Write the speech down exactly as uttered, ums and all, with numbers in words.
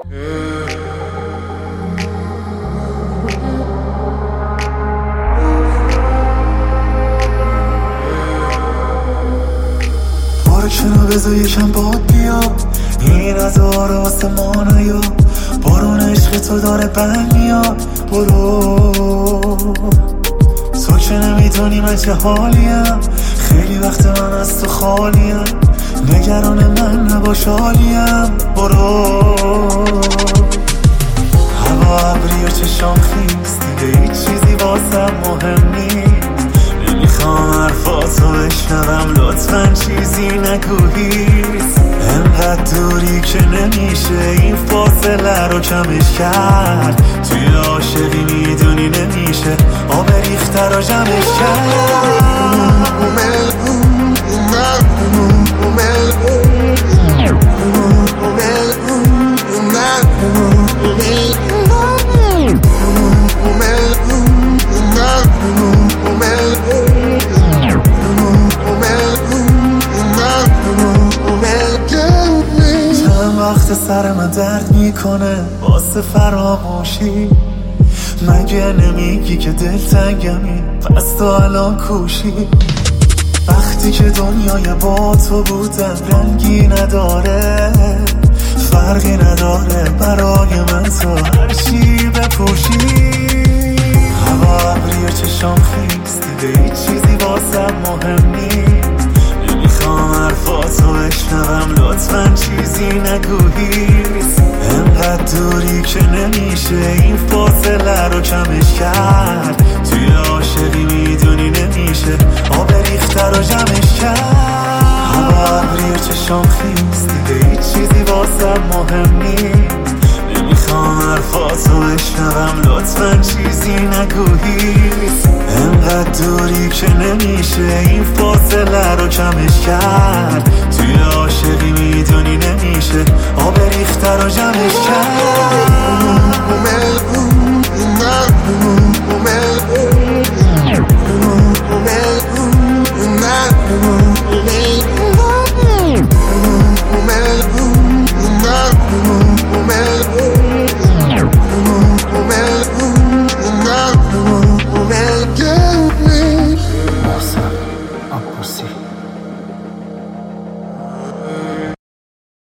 پارکشنو بذار یکم باد بیا، این از آره واسه ما نیا، بارون عشق تو داره بند میاد. برو تو که نمیدونی من چه حالیم، خیلی وقت من از تو خالیم، نگران من نباش حالیم. برو هوا ابری و چشام خیست، دیگه هیچ چیزی واسم مهم نیست، نمیخوام حرفاتو بشنوم، لطفاً چیزی نگو هیست. انقدر دوری که نمیشه این فاصله رو کمش کرد، توی عاشقی میدونی نمیشه آب ریخته رو جمعش کرد. وقت سر من درد میکنه واسه فراموشی، مگه نمیگی که دلتنگمی پس تو الان کوشی؟ وقتی که دنیای با تو بودم رنگی نداره، فرقی نداره برای من تو هرچی بپوشی. هوا ابری و چشام خیست، دیگه هیچ چیزی واسم مهم نیست، نمیخوام حرفاتو بشنوم، لطفاً چیزی نگو هیست. انقدر دوری که نمیشه این فاصله رو کمش کرد، توی عاشقی میدونی نمیشه آب ریخته رو جمعش کرد. هوا ابری و چشام خیست، دیگه هیچ چیزی واسم مهم نیست، نمیخوام حرفاتو بشنوم، لطفاً چیزی نگو هیست. انقدر دوری که نمیشه این فاصله رو کمش کرد، توی عاشقی میدونی نمیشه آب ریخته رو جمعش کرد.